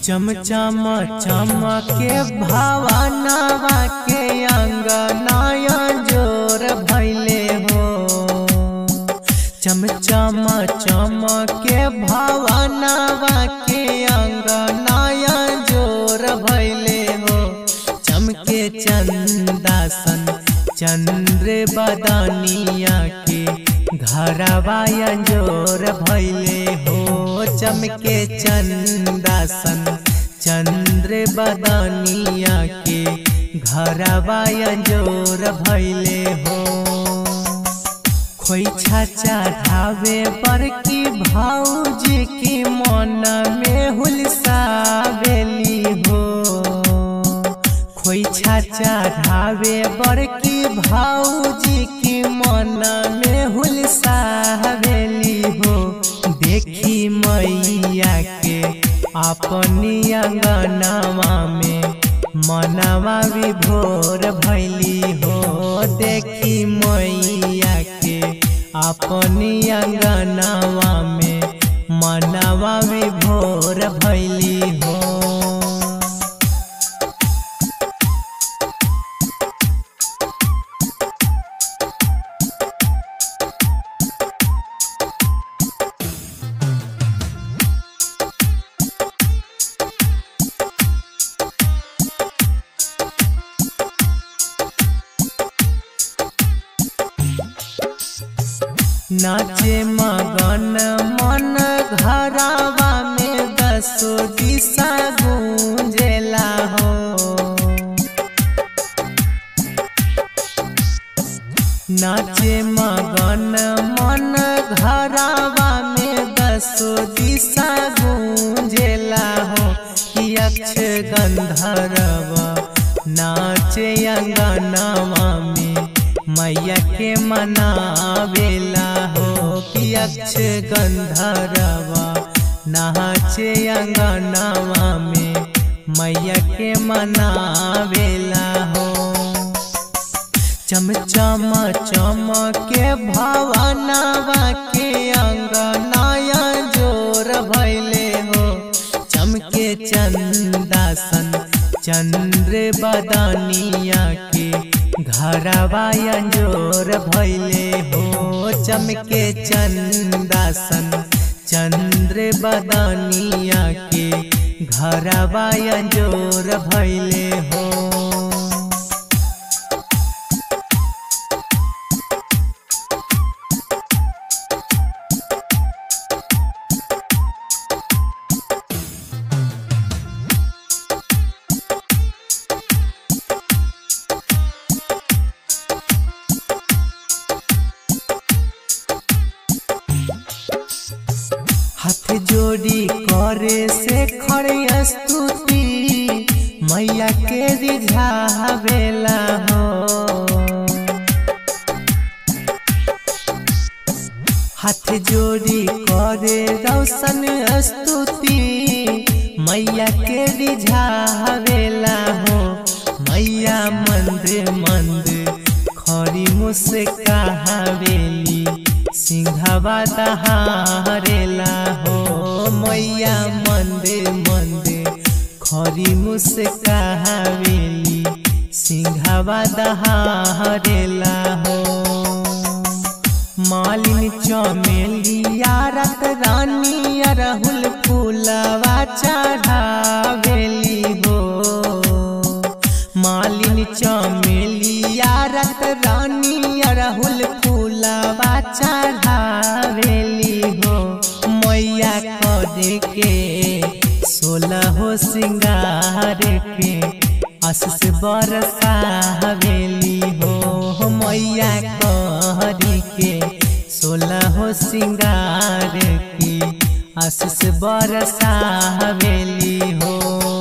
चमचम चमके भावनवा के अंगनाया जोर भैले हो। चमचम चमके भावनवा के अंगनाया जोर भैले हो। चमके चंदासन चंद्र बदनिया के घरवाया जोर भैले हो। चमके चंदासन चंद्र बदनिया के घरवाया जोर भैले हो। खोइछा चढ़ावे बड़की भौजी की मन में हुलसावेली हो। खोइछा चढ़ावे बड़की भौजी की मन में हुलसावेली हो। देखी मैया के अपनी अंगनवा में मनवा विभोर भैली हो। देखी मैया के अपनी अंगनवा में मनवा विभोर भैली हो। नाचे मगन मन घरवा में दसो दिशा गूंजेला हो। नाचे मगन मन घरवा में दसो दिशा गूंजेला हो। यक्ष गंधर्व नाचे अंगनवा में मैया के मनावेला हो। यक्ष गंधर्व नाचे अंगनवा में मैया के मनावेला हो। चमचम चमके भावनवा के अंगनाया जोर भैले हो। चमके चंदासन चंद्र बदनिया के घरवाया जोर भैले हो। चमके चंदासन चंद्र बदनिया के घरवाया जोर भैले हो। हाथ जोड़ी करे से खड़े स्तुति मैया के रिझावेला हो। हाथ जोड़ी करे रोशन स्तुति मैया के रिझावेला हो। मैया मंद मंद खड़ी मुस्कावेली सिंघवा दहारेला हो। मैया मंद मंद खरी मुस्कावेली सिंघवा दहारेला हो। मालिन चमेलिया रात रानी अरहुल फूलवा चढ़ावेली हो। मालिन चमेलिया रात रानी अरहुल फूलवा चढ़ावेली हो। मैया करे के 16 सिंगार के आशीष बरसावेली हो। मैया करे के 16 सिंगार की आशीष बरसावेली हो।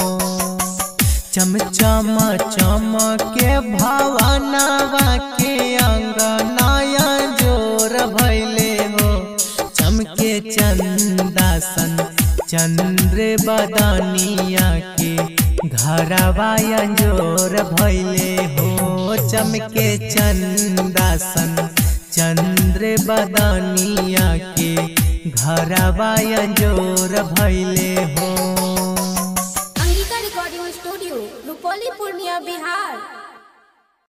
चमचम चमके भावनवा के अंगनाया जोर भैले हो। चमके चंदासन चंद्र बदनिया के घरवाया जोर भैले हो। चमके चंदासन चंद्र बदनिया के घरवाया जोर भैले हो। रुपौली पूर्णिया बिहार।